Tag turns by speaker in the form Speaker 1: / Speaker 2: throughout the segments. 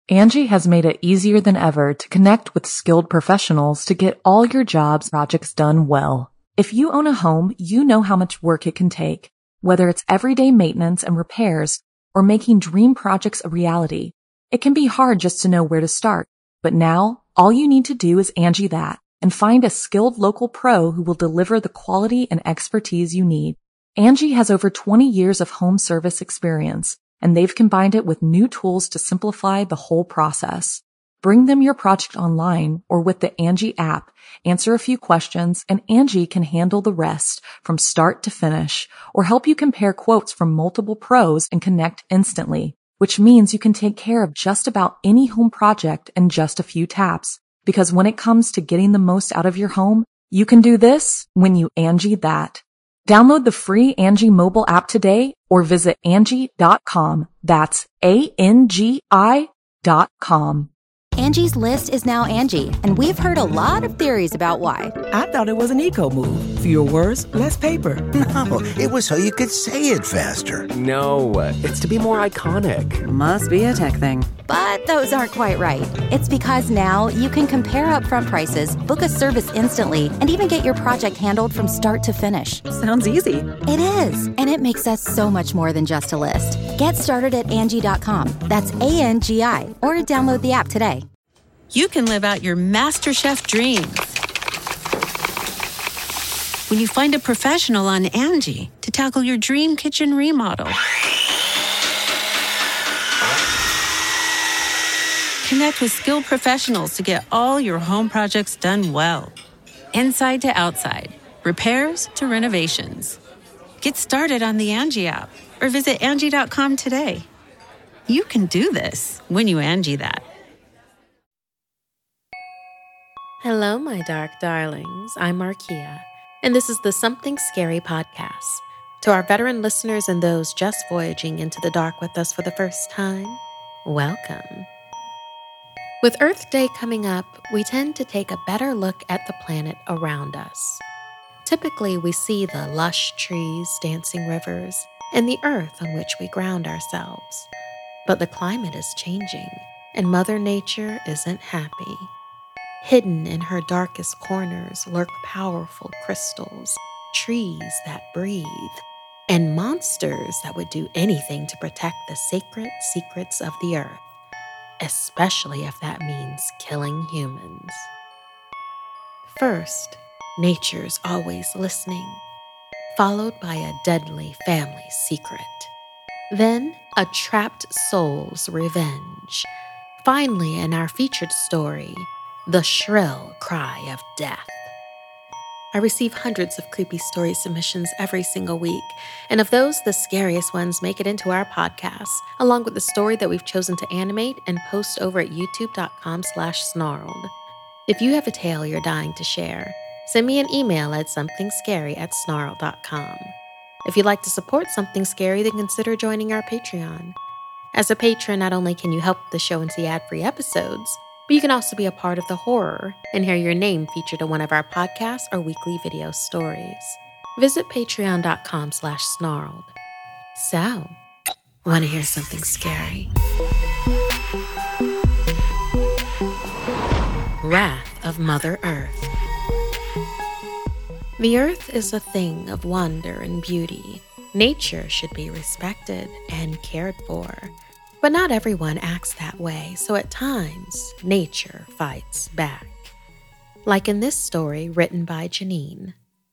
Speaker 1: Angie has made it easier than ever to connect with skilled professionals to get all your jobs projects done well. If you own a home, you know how much work it can take, whether it's everyday maintenance and repairs or making dream projects a reality. It can be hard just to know where to start, but now all you need to do is Angie that and find a skilled local pro who will deliver the quality and expertise you need. Angie has over 20 years of home service experience, and they've combined it with new tools to simplify the whole process. Bring them your project online or with the Angie app, answer a few questions, and Angie can handle the rest from start to finish, or help you compare quotes from multiple pros and connect instantly, which means you can take care of just about any home project in just a few taps. Because when it comes to getting the most out of your home, you can do this when you Angie that. Download the free Angie mobile app today or visit Angie.com. That's ANGI.com.
Speaker 2: Angie's List is now Angie, and we've heard a lot of theories about why.
Speaker 3: I thought it was an eco move. Fewer words, less paper.
Speaker 4: No, it was so you could say it faster.
Speaker 5: No, it's to be more iconic.
Speaker 3: Must be a tech thing.
Speaker 2: But those aren't quite right. It's because now you can compare upfront prices, book a service instantly, and even get your project handled from start to finish.
Speaker 3: Sounds easy.
Speaker 2: It is, and it makes us so much more than just a list. Get started at Angie.com. That's ANGI, or download the app today.
Speaker 6: You can live out your MasterChef dreams when you find a professional on Angie to tackle your dream kitchen remodel. Connect with skilled professionals to get all your home projects done well. Inside to outside, repairs to renovations. Get started on the Angie app or visit Angie.com today. You can do this when you Angie that.
Speaker 7: Hello, my dark darlings. I'm Markia, and this is the Something Scary podcast. To our veteran listeners and those just voyaging into the dark with us for the first time, welcome. With Earth Day coming up, we tend to take a better look at the planet around us. Typically, we see the lush trees, dancing rivers, and the earth on which we ground ourselves. But the climate is changing, and Mother Nature isn't happy. Hidden in her darkest corners lurk powerful crystals, trees that breathe, and monsters that would do anything to protect the sacred secrets of the earth, especially if that means killing humans. First, nature's always listening, followed by a deadly family secret. Then, a trapped soul's revenge. Finally, in our featured story, the shrill cry of death. I receive hundreds of creepy story submissions every single week, and of those, the scariest ones make it into our podcast, along with the story that we've chosen to animate and post over at youtube.com/snarled. If you have a tale you're dying to share, send me an email at somethingscary@snarled.com. If you'd like to support Something Scary, then consider joining our Patreon. As a patron, not only can you help the show and see ad-free episodes, but you can also be a part of the horror and hear your name featured in one of our podcasts or weekly video stories. Visit patreon.com/snarled. So, want to hear something scary? Wrath of Mother Earth. The earth is a thing of wonder and beauty. Nature should be respected and cared for. But not everyone acts that way, so at times, nature fights back. Like in this story written by Janine.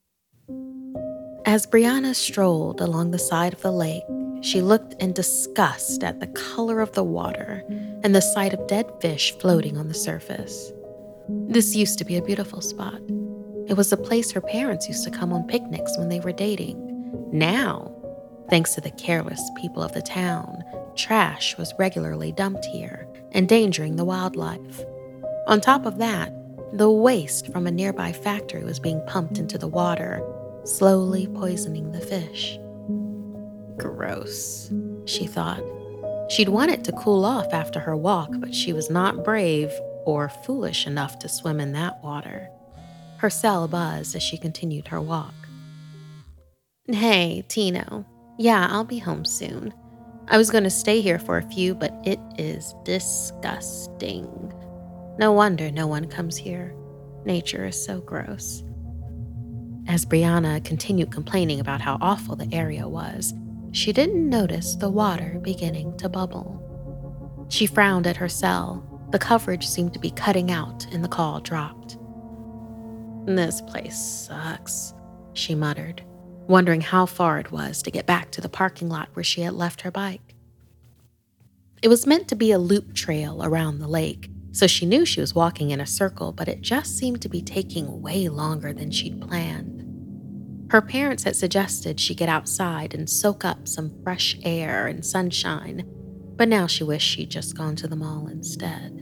Speaker 7: As Brianna strolled along the side of the lake, she looked in disgust at the color of the water and the sight of dead fish floating on the surface. This used to be a beautiful spot. It was a place her parents used to come on picnics when they were dating. Now, thanks to the careless people of the town, trash was regularly dumped here, endangering the wildlife. On top of that, the waste from a nearby factory was being pumped into the water, slowly poisoning the fish. Gross, she thought. She'd want it to cool off after her walk, but she was not brave or foolish enough to swim in that water. Her cell buzzed as she continued her walk. Hey, Tino. Yeah, I'll be home soon. I was going to stay here for a few, but it is disgusting. No wonder no one comes here. Nature is so gross. As Brianna continued complaining about how awful the area was, she didn't notice the water beginning to bubble. She frowned at her cell. The coverage seemed to be cutting out and the call dropped. "This place sucks," she muttered, wondering how far it was to get back to the parking lot where she had left her bike. It was meant to be a loop trail around the lake, so she knew she was walking in a circle, but it just seemed to be taking way longer than she'd planned. Her parents had suggested she get outside and soak up some fresh air and sunshine, but now she wished she'd just gone to the mall instead.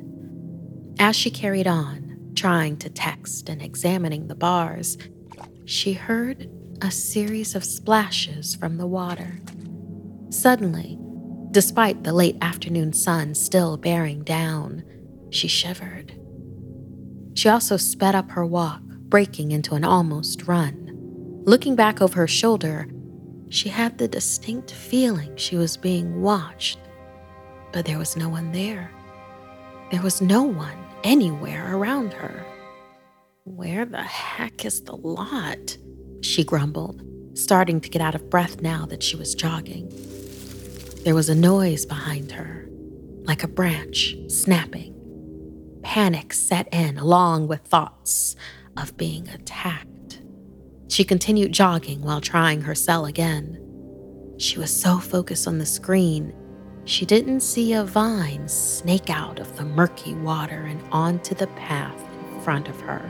Speaker 7: As she carried on, trying to text and examining the bars, she heard a series of splashes from the water. Suddenly, despite the late afternoon sun still bearing down, she shivered. She also sped up her walk, breaking into an almost run. Looking back over her shoulder, she had the distinct feeling she was being watched, but there was no one there. There was no one anywhere around her. "Where the heck is the lot?" she grumbled, starting to get out of breath now that she was jogging. There was a noise behind her, like a branch snapping. Panic set in along with thoughts of being attacked. She continued jogging while trying her cell again. She was so focused on the screen, she didn't see a vine snake out of the murky water and onto the path in front of her.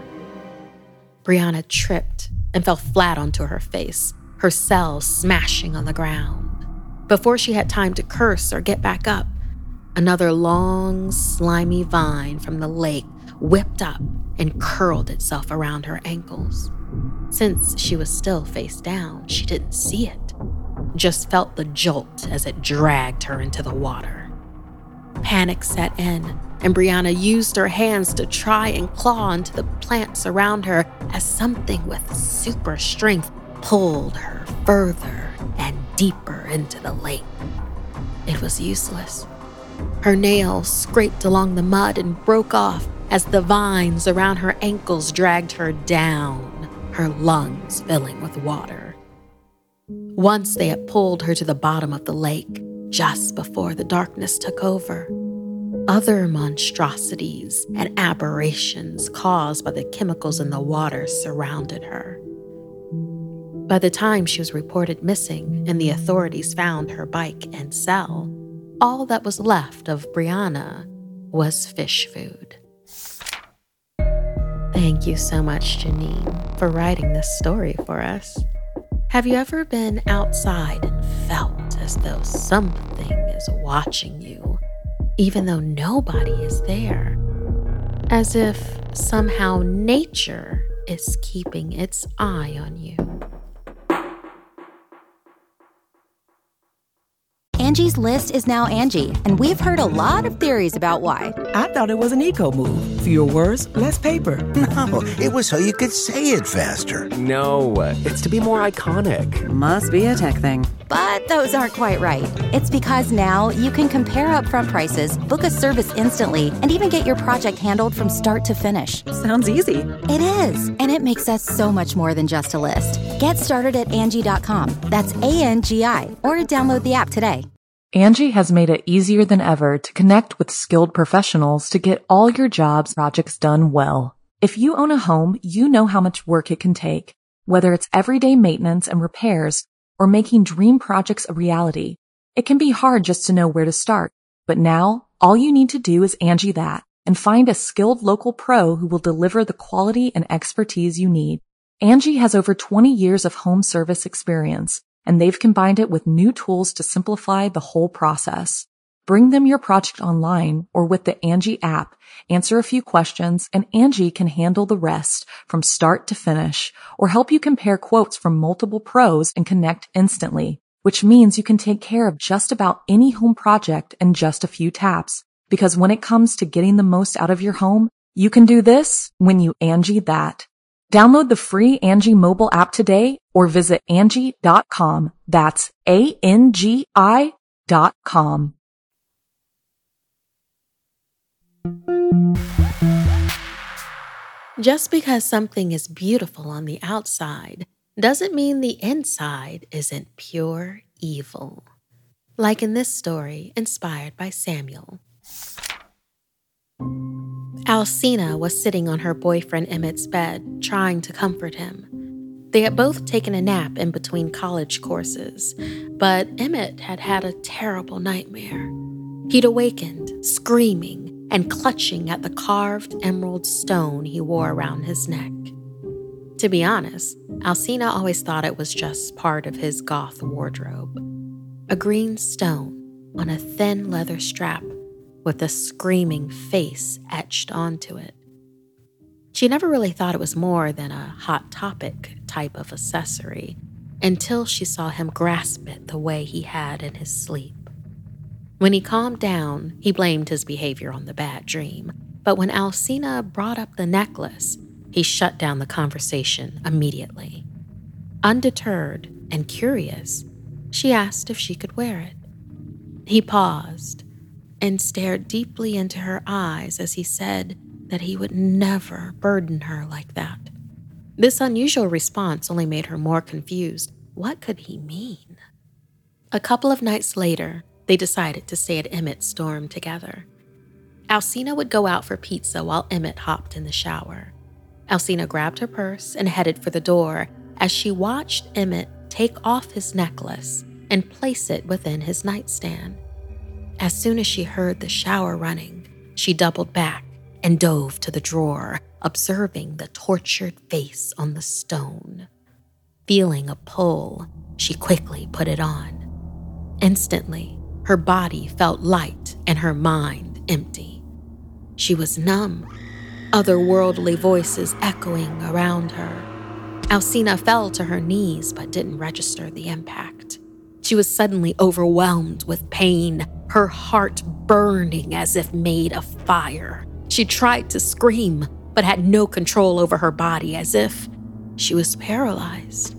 Speaker 7: Brianna tripped and fell flat onto her face, her cell smashing on the ground. Before she had time to curse or get back up, another long, slimy vine from the lake whipped up and curled itself around her ankles. Since she was still face down, she didn't see it, just felt the jolt as it dragged her into the water. Panic set in, and Brianna used her hands to try and claw into the plants around her as something with super strength pulled her further and deeper into the lake. It was useless. Her nails scraped along the mud and broke off as the vines around her ankles dragged her down, her lungs filling with water. Once they had pulled her to the bottom of the lake, just before the darkness took over, other monstrosities and aberrations caused by the chemicals in the water surrounded her. By the time she was reported missing and the authorities found her bike and cell, all that was left of Brianna was fish food. Thank you so much, Janine, for writing this story for us. Have you ever been outside and felt as though something is watching you, even though nobody is there? As if somehow nature is keeping its eye on you.
Speaker 2: Angie's List is now Angie, and we've heard a lot of theories about why.
Speaker 3: I thought it was an eco move. Fewer words, less paper.
Speaker 4: No, it was so you could say it faster.
Speaker 5: No, it's to be more iconic.
Speaker 1: Must be a tech thing.
Speaker 2: But those aren't quite right. It's because now you can compare upfront prices, book a service instantly, and even get your project handled from start to finish.
Speaker 1: Sounds easy.
Speaker 2: It is, and it makes us so much more than just a list. Get started at Angie.com. That's ANGI, or download the app today.
Speaker 1: Angie has made it easier than ever to connect with skilled professionals to get all your jobs projects done well. If you own a home, you know how much work it can take, whether it's everyday maintenance and repairs or making dream projects a reality. It can be hard just to know where to start, but now all you need to do is Angie that and find a skilled local pro who will deliver the quality and expertise you need. Angie has over 20 years of home service experience, and they've combined it with new tools to simplify the whole process. Bring them your project online or with the Angie app, answer a few questions, and Angie can handle the rest from start to finish, or help you compare quotes from multiple pros and connect instantly, which means you can take care of just about any home project in just a few taps. Because when it comes to getting the most out of your home, you can do this when you Angie that. Download the free Angie mobile app today or visit Angie.com. That's ANGI.com BlueNile.com.
Speaker 7: Just because something is beautiful on the outside doesn't mean the inside isn't pure evil. Like in this story, inspired by Samuel. Alcina was sitting on her boyfriend Emmett's bed, trying to comfort him. They had both taken a nap in between college courses, but Emmett had had a terrible nightmare. He'd awakened, screaming and clutching at the carved emerald stone he wore around his neck. To be honest, Alcina always thought it was just part of his goth wardrobe. A green stone on a thin leather strap with a screaming face etched onto it. She never really thought it was more than a Hot Topic type of accessory until she saw him grasp it the way he had in his sleep. When he calmed down, he blamed his behavior on the bad dream, but when Alcina brought up the necklace, he shut down the conversation immediately. Undeterred and curious, she asked if she could wear it. He paused and stared deeply into her eyes as he said that he would never burden her like that. This unusual response only made her more confused. What could he mean? A couple of nights later, they decided to stay at Emmett's dorm together. Alcina would go out for pizza while Emmett hopped in the shower. Alcina grabbed her purse and headed for the door as she watched Emmett take off his necklace and place it within his nightstand. As soon as she heard the shower running, she doubled back and dove to the drawer, observing the tortured face on the stone. Feeling a pull, she quickly put it on. Instantly, her body felt light and her mind empty. She was numb, otherworldly voices echoing around her. Alcina fell to her knees but didn't register the impact. She was suddenly overwhelmed with pain, her heart burning as if made of fire. She tried to scream, but had no control over her body, as if she was paralyzed.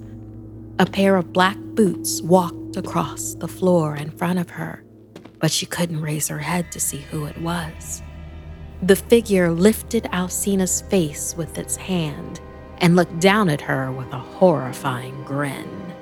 Speaker 7: A pair of black boots walked across the floor in front of her, but she couldn't raise her head to see who it was. The figure lifted Alcina's face with its hand and looked down at her with a horrifying grin.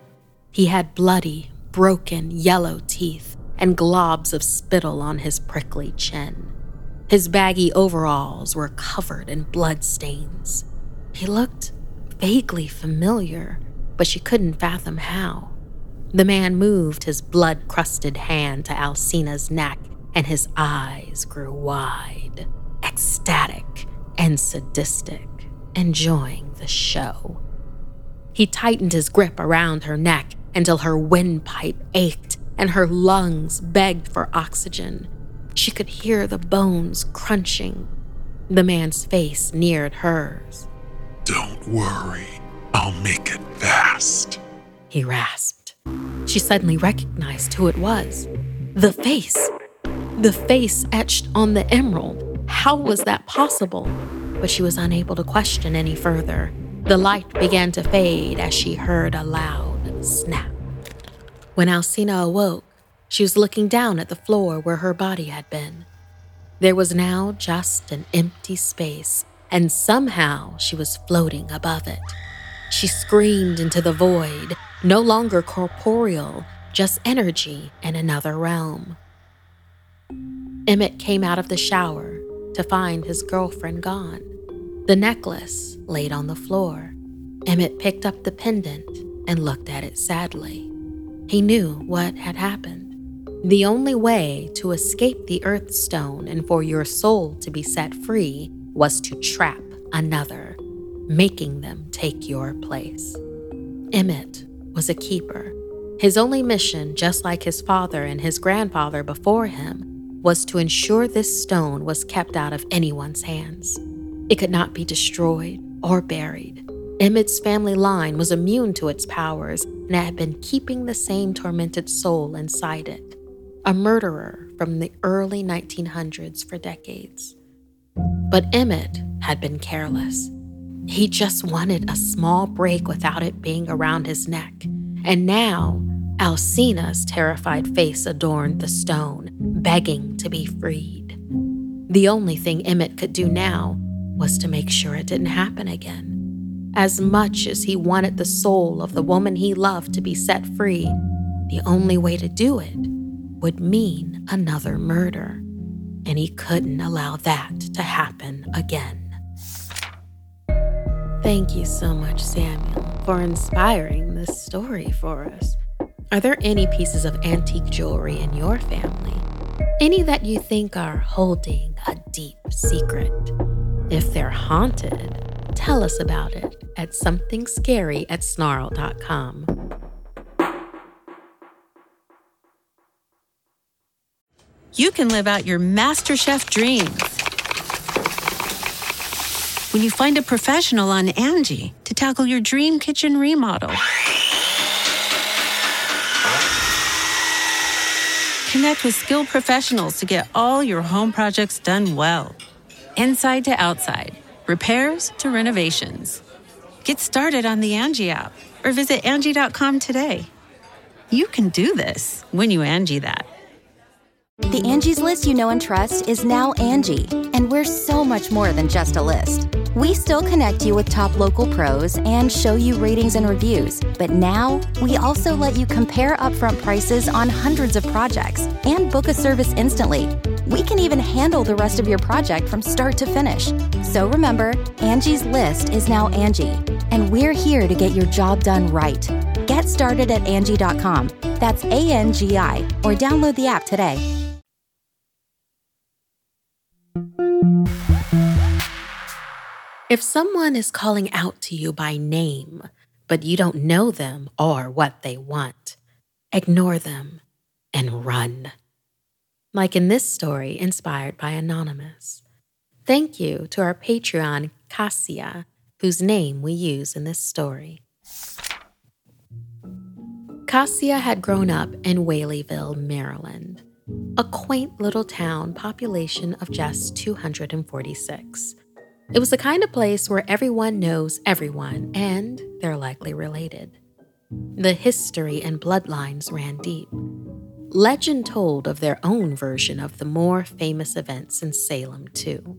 Speaker 7: He had bloody, broken, yellow teeth and globs of spittle on his prickly chin. His baggy overalls were covered in bloodstains. He looked vaguely familiar, but she couldn't fathom how. The man moved his blood-crusted hand to Alcina's neck, and his eyes grew wide, ecstatic and sadistic, enjoying the show. He tightened his grip around her neck until her windpipe ached and her lungs begged for oxygen. She could hear the bones crunching. The man's face neared hers.
Speaker 8: "Don't worry, I'll make it fast,"
Speaker 7: he rasped. She suddenly recognized who it was. The face. The face etched on the emerald. How was that possible? But she was unable to question any further. The light began to fade as she heard a loud snap. When Alcina awoke, she was looking down at the floor where her body had been. There was now just an empty space, and somehow she was floating above it. She screamed into the void, no longer corporeal, just energy in another realm. Emmett came out of the shower to find his girlfriend gone. The necklace laid on the floor. Emmett picked up the pendant and looked at it sadly. He knew what had happened. The only way to escape the Earthstone and for your soul to be set free was to trap another, making them take your place. Emmett was a keeper. His only mission, just like his father and his grandfather before him, was to ensure this stone was kept out of anyone's hands. It could not be destroyed or buried. Emmett's family line was immune to its powers and had been keeping the same tormented soul inside it. A murderer from the early 1900s for decades. But Emmett had been careless. He just wanted a small break without it being around his neck. And now, Alcina's terrified face adorned the stone, begging to be freed. The only thing Emmett could do now was to make sure it didn't happen again. As much as he wanted the soul of the woman he loved to be set free, the only way to do it would mean another murder, and he couldn't allow that to happen again. Thank you so much, Samuel, for inspiring this story for us. Are there any pieces of antique jewelry in your family? Any that you think are holding a deep secret? If they're haunted, tell us about it at somethingscary@snarl.com.
Speaker 6: You can live out your MasterChef dreams when you find a professional on Angie to tackle your dream kitchen remodel. Connect with skilled professionals to get all your home projects done well. Inside to outside, repairs to renovations. Get started on the Angie app or visit Angie.com today. You can do this when you Angie that.
Speaker 2: The Angie's List you know and trust is now Angie, and we're so much more than just a list. We still connect you with top local pros and show you ratings and reviews, but now we also let you compare upfront prices on hundreds of projects and book a service instantly. We can even handle the rest of your project from start to finish. So remember, Angie's List is now Angie, and we're here to get your job done right. Get started at Angie.com. That's ANGI, or download the app today.
Speaker 7: If someone is calling out to you by name, but you don't know them or what they want, ignore them and run. Like in this story inspired by Anonymous. Thank you to our Patreon, Cassia, whose name we use in this story. Cassia had grown up in Whaleyville, Maryland, a quaint little town population of just 246. It was the kind of place where everyone knows everyone, and they're likely related. The history and bloodlines ran deep. Legend told of their own version of the more famous events in Salem, too.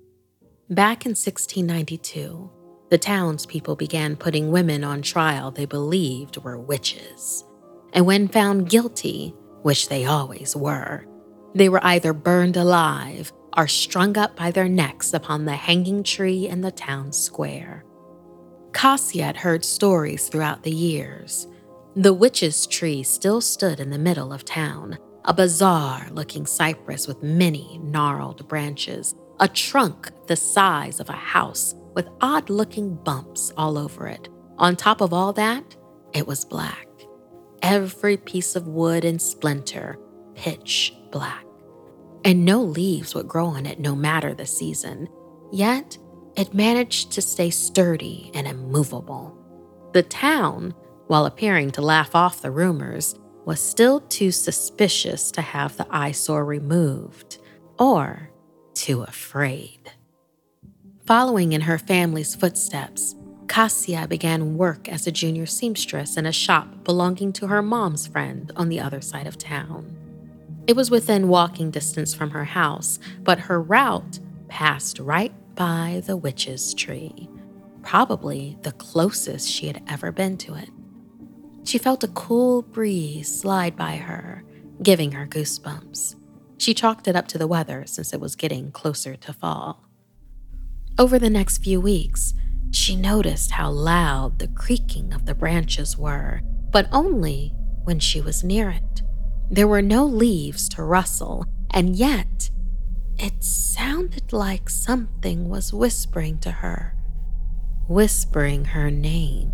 Speaker 7: Back in 1692, the townspeople began putting women on trial they believed were witches. And when found guilty, which they always were, they were either burned alive or strung up by their necks upon the hanging tree in the town square. Cassia had heard stories throughout the years. The witch's tree still stood in the middle of town, a bizarre-looking cypress with many gnarled branches, a trunk the size of a house with odd-looking bumps all over it. On top of all that, it was black. Every piece of wood and splinter, pitch black. And no leaves would grow on it no matter the season. Yet, it managed to stay sturdy and immovable. The town, while appearing to laugh off the rumors, was still too suspicious to have the eyesore removed, or too afraid. Following in her family's footsteps, Cassia began work as a junior seamstress in a shop belonging to her mom's friend on the other side of town. It was within walking distance from her house, but her route passed right by the witch's tree, probably the closest she had ever been to it. She felt a cool breeze slide by her, giving her goosebumps. She chalked it up to the weather since it was getting closer to fall. Over the next few weeks, she noticed how loud the creaking of the branches were, but only when she was near it. There were no leaves to rustle, and yet it sounded like something was whispering to her, whispering her name.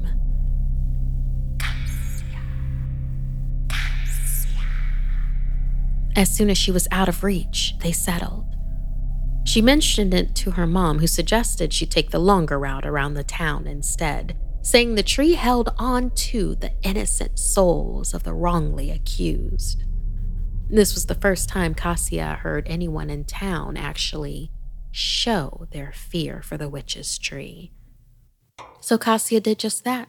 Speaker 7: Cassia. Cassia. As soon as she was out of reach, they settled. She mentioned it to her mom, who suggested she take the longer route around the town instead, saying the tree held on to the innocent souls of the wrongly accused. This was the first time Cassia heard anyone in town actually show their fear for the witch's tree. So Cassia did just that.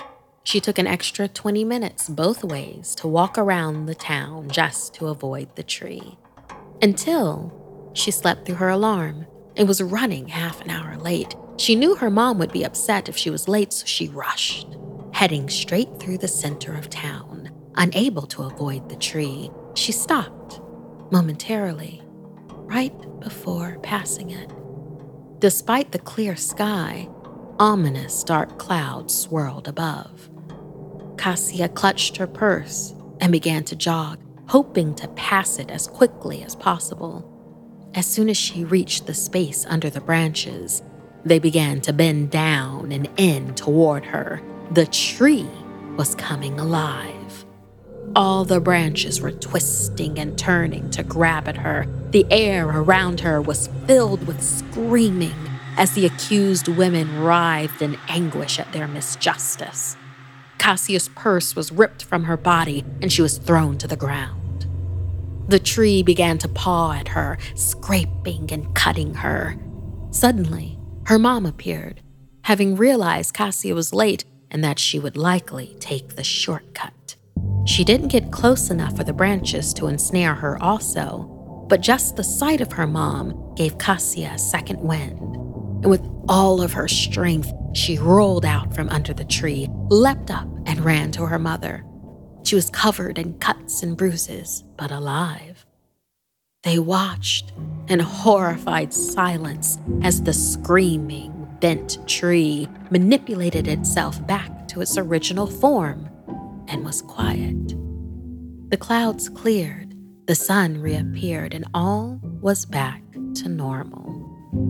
Speaker 7: She took an extra 20 minutes both ways to walk around the town just to avoid the tree. Until she slept through her alarm and was running half an hour late. She knew her mom would be upset if she was late, so she rushed, heading straight through the center of town. Unable to avoid the tree, she stopped momentarily, right before passing it. Despite the clear sky, ominous dark clouds swirled above. Cassia clutched her purse and began to jog, hoping to pass it as quickly as possible. As soon as she reached the space under the branches, they began to bend down and in toward her. The tree was coming alive. All the branches were twisting and turning to grab at her. The air around her was filled with screaming as the accused women writhed in anguish at their misjustice. Cassia's purse was ripped from her body and she was thrown to the ground. The tree began to paw at her, scraping and cutting her. Suddenly, her mom appeared, having realized Cassia was late and that she would likely take the shortcut. She didn't get close enough for the branches to ensnare her also, but just the sight of her mom gave Cassia a second wind. And with all of her strength, she rolled out from under the tree, leapt up, and ran to her mother. She was covered in cuts and bruises, but alive. They watched in horrified silence as the screaming, bent tree manipulated itself back to its original form and was quiet. The clouds cleared, the sun reappeared, and all was back to normal.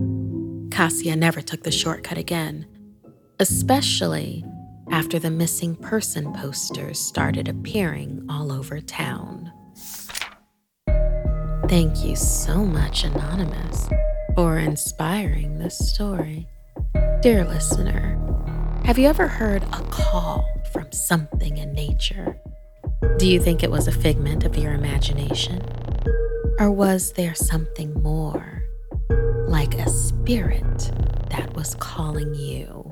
Speaker 7: Cassia never took the shortcut again, especially after the missing person posters started appearing all over town. Thank you so much, Anonymous, for inspiring this story. Dear listener, have you ever heard a call from something in nature? Do you think it was a figment of your imagination? Or was there something more, like a spirit that was calling you?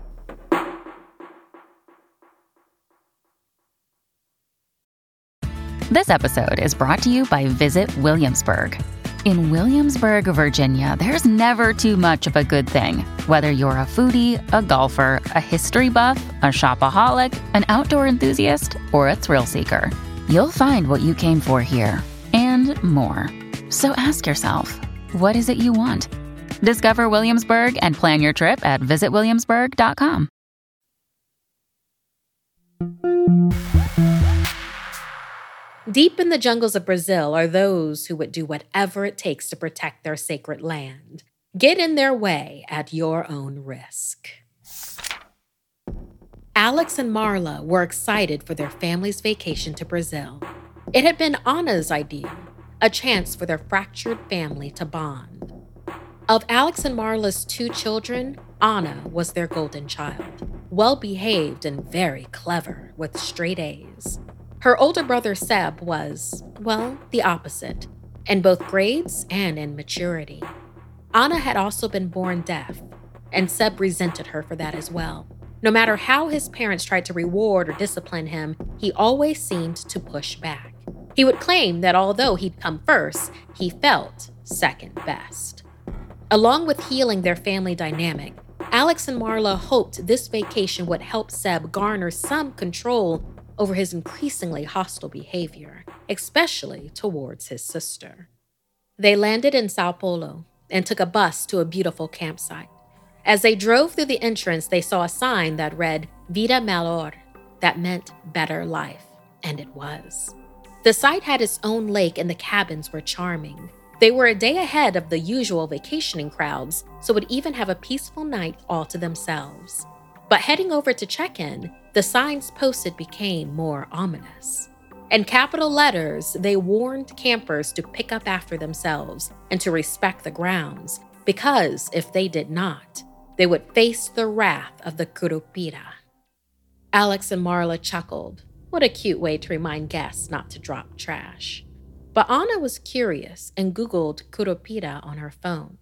Speaker 9: This episode is brought to you by Visit Williamsburg. In Williamsburg, Virginia, there's never too much of a good thing. Whether you're a foodie, a golfer, a history buff, a shopaholic, an outdoor enthusiast, or a thrill seeker, you'll find what you came for here and more. So ask yourself, what is it you want? Discover Williamsburg and plan your trip at visitwilliamsburg.com.
Speaker 7: Deep in the jungles of Brazil are those who would do whatever it takes to protect their sacred land. Get in their way at your own risk. Alex and Marla were excited for their family's vacation to Brazil. It had been Anna's idea, a chance for their fractured family to bond. Of Alex and Marla's 2 children, Anna was their golden child, well-behaved and very clever with straight A's. Her older brother Seb was, well, the opposite, in both grades and in maturity. Anna had also been born deaf, and Seb resented her for that as well. No matter how his parents tried to reward or discipline him, he always seemed to push back. He would claim that although he'd come first, he felt second best. Along with healing their family dynamic, Alex and Marla hoped this vacation would help Seb garner some control over his increasingly hostile behavior, especially towards his sister. They landed in Sao Paulo and took a bus to a beautiful campsite. As they drove through the entrance, they saw a sign that read Vida Melhor, that meant better life, and it was. The site had its own lake and the cabins were charming. They were a day ahead of the usual vacationing crowds, so would even have a peaceful night all to themselves. But heading over to check-in, the signs posted became more ominous. In capital letters, they warned campers to pick up after themselves and to respect the grounds, because if they did not, they would face the wrath of the Curupira. Alex and Marla chuckled. What a cute way to remind guests not to drop trash. But Anna was curious and Googled Curupira on her phone.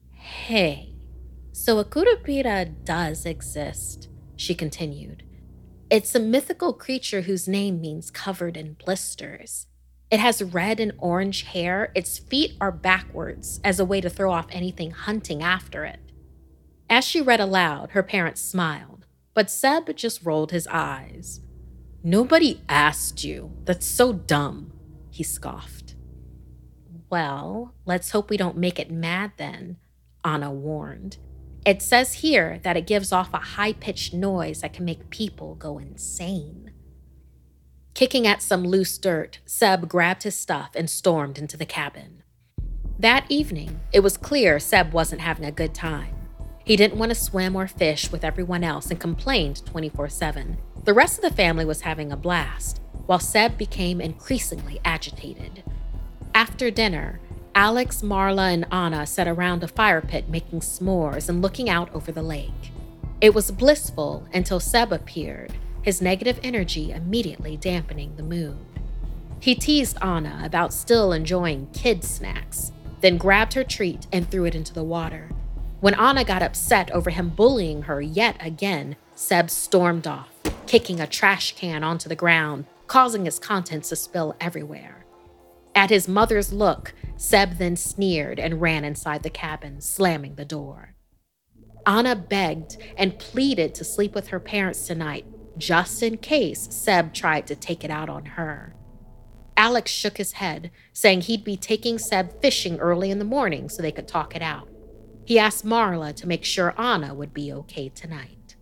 Speaker 7: Hey, so a Curupira does exist, she continued. It's a mythical creature whose name means covered in blisters. It has red and orange hair. Its feet are backwards as a way to throw off anything hunting after it. As she read aloud, her parents smiled, but Seb just rolled his eyes. "Nobody asked you. That's so dumb," he scoffed. "Well, let's hope we don't make it mad then," Anna warned. "It says here that it gives off a high-pitched noise that can make people go insane." Kicking at some loose dirt, Seb grabbed his stuff and stormed into the cabin. That evening, it was clear Seb wasn't having a good time. He didn't want to swim or fish with everyone else and complained 24/7. The rest of the family was having a blast, while Seb became increasingly agitated. After dinner, Alex, Marla, and Anna sat around a fire pit making s'mores and looking out over the lake. It was blissful until Seb appeared, his negative energy immediately dampening the mood. He teased Anna about still enjoying kid snacks, then grabbed her treat and threw it into the water. When Anna got upset over him bullying her yet again, Seb stormed off, kicking a trash can onto the ground, causing its contents to spill everywhere. At his mother's look, Seb then sneered and ran inside the cabin, slamming the door. Anna begged and pleaded to sleep with her parents tonight, just in case Seb tried to take it out on her. Alex shook his head, saying he'd be taking Seb fishing early in the morning so they could talk it out. He asked Marla to make sure Anna would be okay tonight.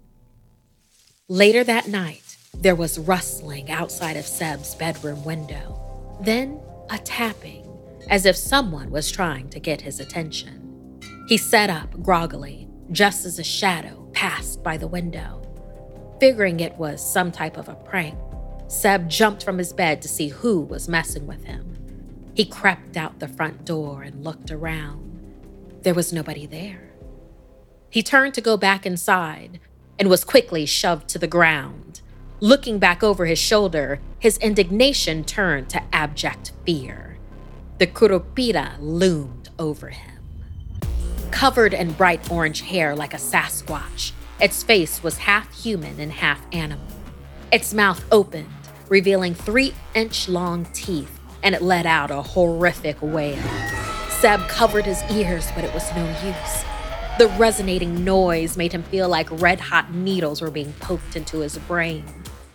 Speaker 7: Later that night, there was rustling outside of Seb's bedroom window. Then a tapping, as if someone was trying to get his attention. He sat up groggily, just as a shadow passed by the window. Figuring it was some type of a prank, Seb jumped from his bed to see who was messing with him. He crept out the front door and looked around. There was nobody there. He turned to go back inside and was quickly shoved to the ground. Looking back over his shoulder, his indignation turned to abject fear. The Curupira loomed over him. Covered in bright orange hair like a Sasquatch, its face was half human and half animal. Its mouth opened, revealing 3-inch-long teeth, and it let out a horrific wail. Seb covered his ears, but it was no use. The resonating noise made him feel like red-hot needles were being poked into his brain.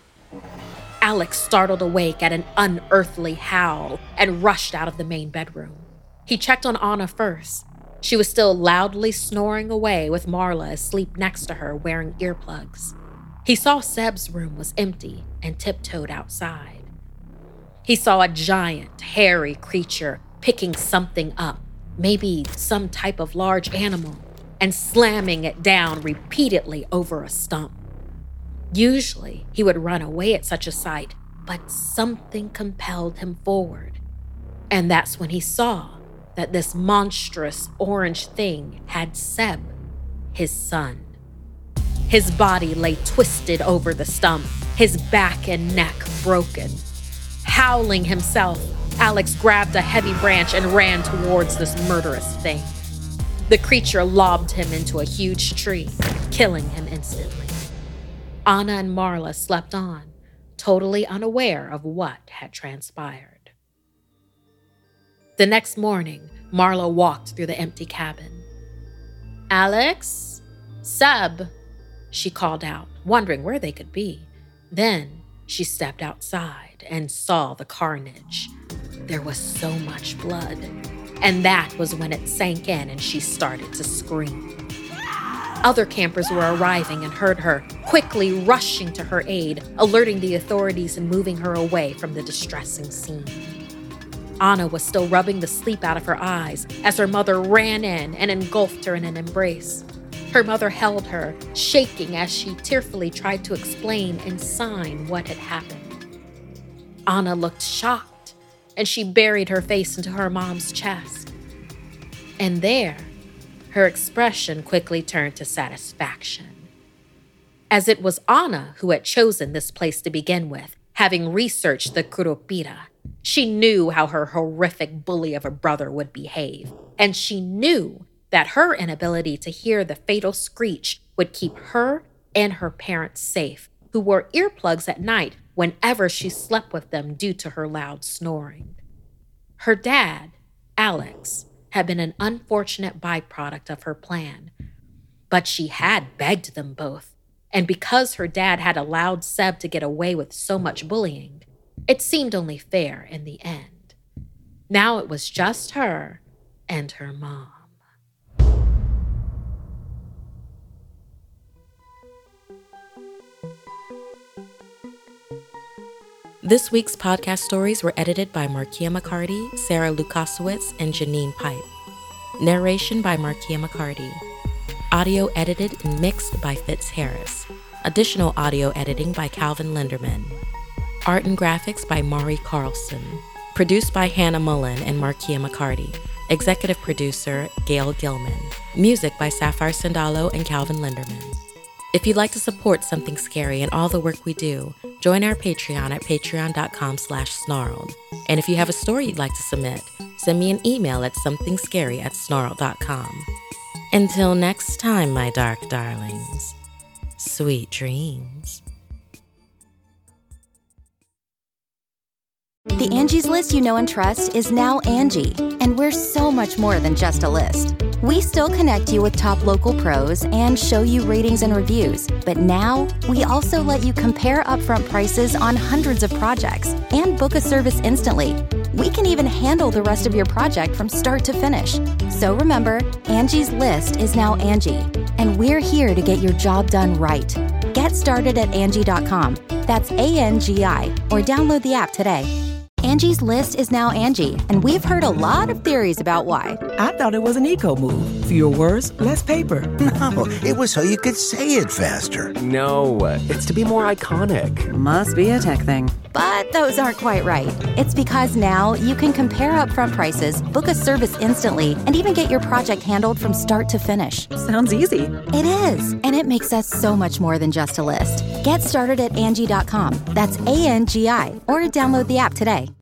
Speaker 7: Alex startled awake at an unearthly howl and rushed out of the main bedroom. He checked on Anna first. She was still loudly snoring away with Marla asleep next to her wearing earplugs. He saw Seb's room was empty and tiptoed outside. He saw a giant, hairy creature picking something up, maybe some type of large animal, and slamming it down repeatedly over a stump. Usually, he would run away at such a sight, but something compelled him forward. And that's when he saw that this monstrous orange thing had Seb, his son. His body lay twisted over the stump, his back and neck broken. Howling himself, Alex grabbed a heavy branch and ran towards this murderous thing. The creature lobbed him into a huge tree, killing him instantly. Anna and Marla slept on, totally unaware of what had transpired. The next morning, Marla walked through the empty cabin. "Alex? Seb?" she called out, wondering where they could be. Then she stepped outside and saw the carnage. There was so much blood, and that was when it sank in and she started to scream. Other campers were arriving and heard her, quickly rushing to her aid, alerting the authorities and moving her away from the distressing scene. Anna was still rubbing the sleep out of her eyes as her mother ran in and engulfed her in an embrace. Her mother held her, shaking as she tearfully tried to explain and sign what had happened. Anna looked shocked, and she buried her face into her mom's chest. And there, her expression quickly turned to satisfaction. As it was Anna who had chosen this place to begin with, having researched the Curupira, she knew how her horrific bully of a brother would behave, and she knew that her inability to hear the fatal screech would keep her and her parents safe who wore earplugs at night whenever she slept with them due to her loud snoring. Her dad, Alex, had been an unfortunate byproduct of her plan, but she had begged them both, and because her dad had allowed Seb to get away with so much bullying, it seemed only fair in the end. Now it was just her and her mom. This week's podcast stories were edited by Markia McCarty, Sarah Lukasiewicz, and Janine Pipe. Narration by Markia McCarty. Audio edited and mixed by Fitz Harris. Additional audio editing by Calvin Linderman. Art and graphics by Mari Carlson. Produced by Hannah Mullen and Markia McCarty. Executive producer Gail Gilman. Music by Sapphire Sandalo and Calvin Linderman. If you'd like to support Something Scary and all the work we do, join our Patreon at patreon.com/snarled. And if you have a story you'd like to submit, send me an email at somethingscary@snarled.com. Until next time, my dark darlings, sweet dreams.
Speaker 2: The Angie's List you know and trust is now Angie, and we're so much more than just a list. We still connect you with top local pros and show you ratings and reviews, but now we also let you compare upfront prices on hundreds of projects and book a service instantly. We can even handle the rest of your project from start to finish. So remember, Angie's List is now Angie, and we're here to get your job done right. Get started at Angie.com. That's ANGI, or download the app today. Angie's List is now Angie, and we've heard a lot of theories about why.
Speaker 3: I thought it was an eco move. Fewer words, less paper.
Speaker 4: No, it was so you could say it faster.
Speaker 5: No, it's to be more iconic.
Speaker 10: Must be a tech thing.
Speaker 2: But those aren't quite right. It's because now you can compare upfront prices, book a service instantly, and even get your project handled from start to finish.
Speaker 3: Sounds easy.
Speaker 2: It is, and it makes us so much more than just a list. Get started at Angie.com. That's ANGI, or download the app today.